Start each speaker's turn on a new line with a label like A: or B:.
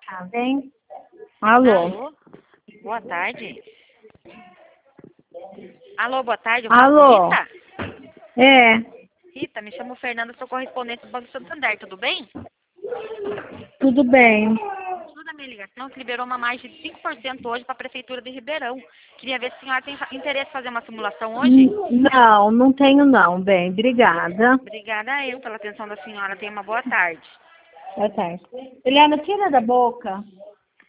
A: Tá bem? Alô?
B: Alô? Boa tarde. Alô, boa tarde. Eu falo com
A: Alô?
B: Rita?
A: É,
B: Rita, me chamo Fernanda, sou correspondente do Banco Santander, tudo bem?
A: tudo bem.
B: Tudo a minha ligação que liberou uma margem de 5% hoje para a Prefeitura de Ribeirão. Queria ver se a senhora tem interesse em fazer uma simulação hoje?
A: Não, não tenho não, bem. Obrigada.
B: Obrigada a eu pela atenção da senhora. Tenha uma boa tarde.
A: Boa tarde. Eliana, tira da boca.